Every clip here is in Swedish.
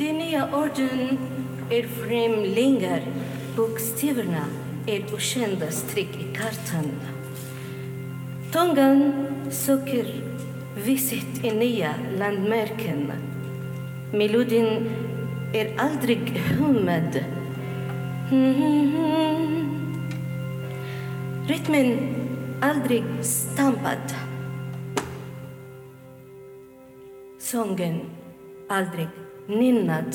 De nya orden är främlingar. Bokstäverna är okända streck i kartan. Tungan söker visst i nya landmärken. Melodin är aldrig hummad. Rytmen aldrig stampad. Sången aldrig nynnad.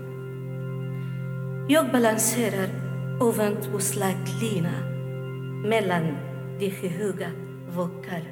Jag balanserar ovant oslagd lina mellan de höga vokalerna.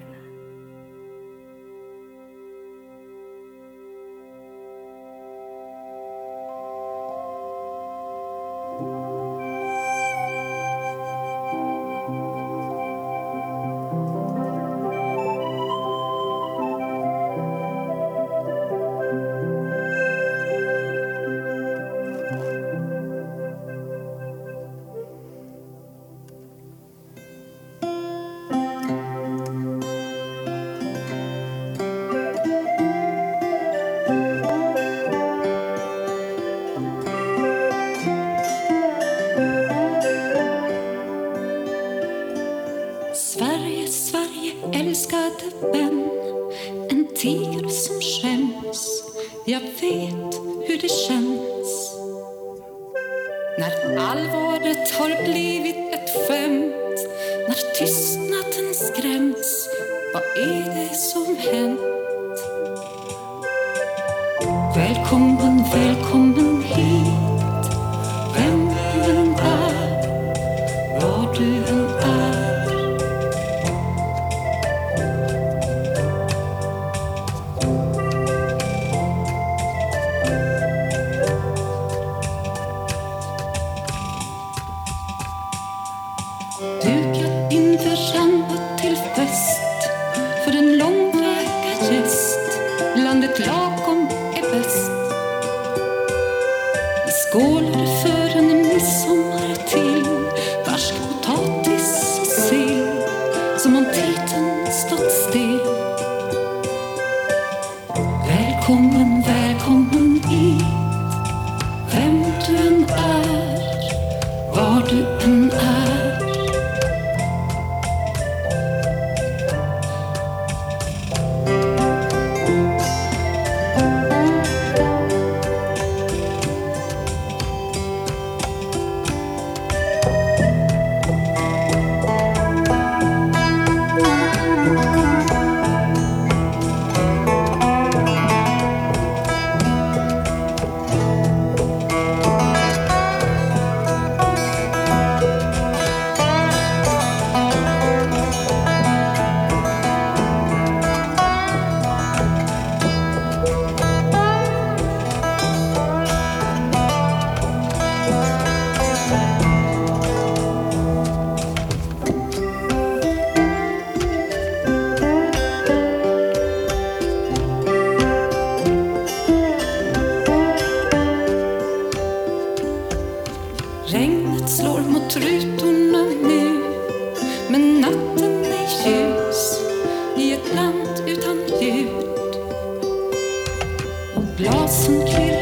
Sverige, Sverige, älskade vän, en tiger som skäms. Jag vet hur det känns när allvaret har blivit ett skämt, när tystnaden skräms. Vad är det som hänt? Välkommen, välkommen hit, vem du än är, var du än är. Duka in veranda till fest för en långväga gäst. Landet lagom är bäst. Vi skålar för en midsommar till, färsk potatis och sill, som om tiden stått still. Välkommen, välkommen hit, vem du än är, var du än är. Regnet slår mot rutorna nu, men natten är ljus i ett land utan ljud. Och glasen klirrar